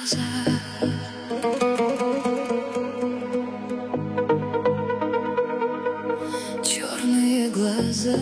глаза. Черные глаза.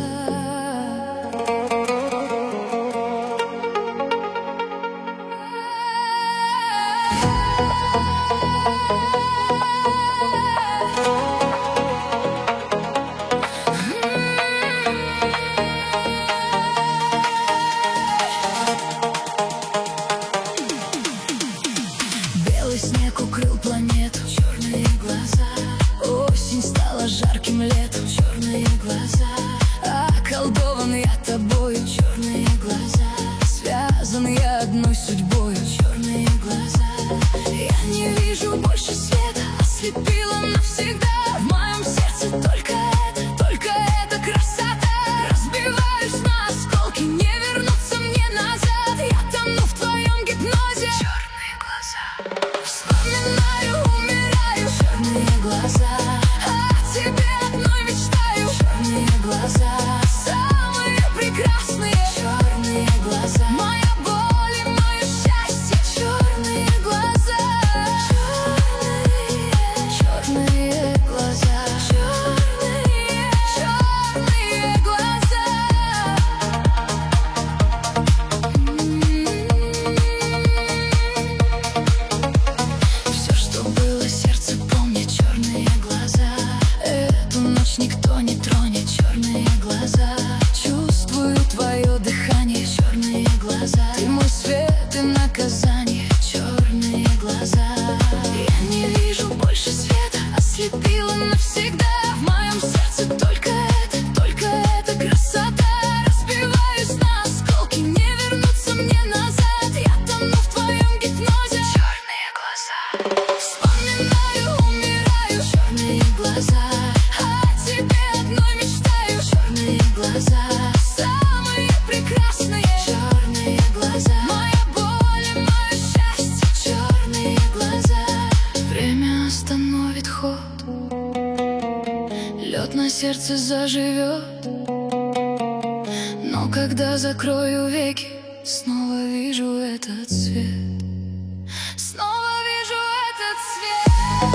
Белый снег укрыл планету. Черные глаза. Осень стала жарким летом. Черные глаза. Околдован я тобою. Черные глаза. Связан я одной судьбою. Черные глаза. Я не вижу больше света. Ослепила навсегда. В моем сердце только эта красота. Разбиваюсь на осколки, не вернуться мне назад. Я тону в твоем гипнозе. Черные глаза. Вспоминаю, умираю. Черные глаза. О тебе одной мечтаю. Черные глаза. Самые прекрасные. Черные глаза. Моя боль и мое счастье. Черные глаза. Черные глаза. Черные глаза. Все, что было, сердце помнит. Черные глаза. Эту ночь никто не тронет. Черные глаза. Чувствую твое дыхание. Черные глаза. Ты мой свет и наказание. Черные глаза. Я не вижу больше света. Ослепила навсегда. В моем сердце только эта красота. Разбиваюсь на осколки, не вернуться мне назад. Я тону в твоем гипнозе. Черные глаза. Вспоминаю, умираю. Черные глаза. О тебе одной мечтаю. Черные глаза. Самые прекрасные. Черные глаза. Моя боль и мое счастье. Черные глаза. Время остановит ход. Лед на сердце заживет. Но когда закрою веки, снова вижу этот свет. Снова вижу этот свет.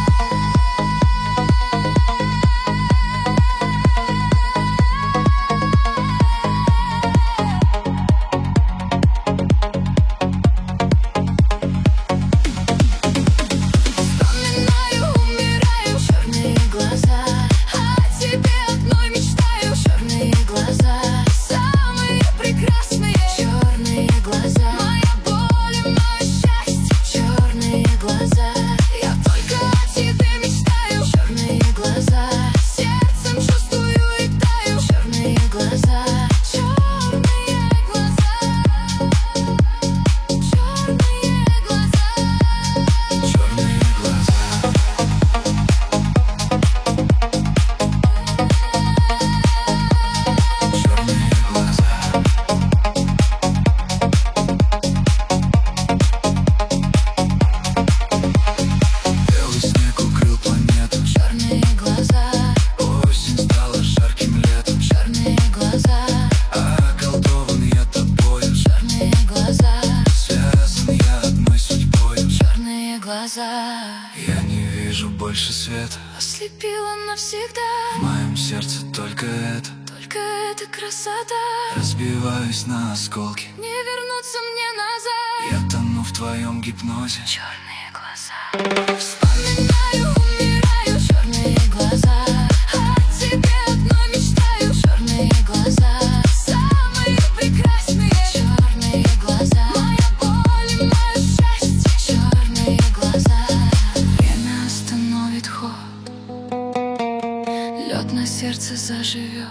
Вспоминаю, умираю. Черные глаза. О тебе одной мечтаю. Черные глаза. Самые прекрасные. Черные глаза. Моя боль и мое счастье. Черные глаза. Я только о тебе мечтаю. Черные глаза. Сердцем чувствую и таю. Черные глаза. Черные глаза. Черные глаза. Черные глаза. Черные глаза. Белый снег укрыл планету. Черные глаза. Осень стала жарким летом. Черные глаза. Околдован я тобою. Черные глаза. Связан я одной судьбою. Черные глаза. Я не вижу больше света. Ослепила навсегда. В моем сердце только эта красота. Разбиваюсь на осколки, не вернуться мне назад. Я тону в твоем гипнозе. Черные глаза. Вспоминаю, умираю. Черные глаза. О тебе одной мечтаю. Черные глаза. Самые прекрасные. Черные глаза. Моя боль и мое счастье. Черные глаза. Время остановит ход. Лед на сердце заживет.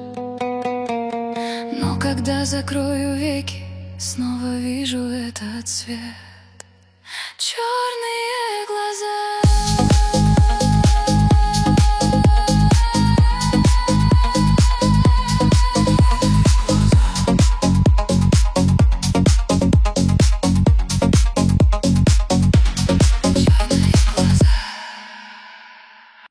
Но когда закрою веки, снова вижу этот свет. Черные глаза.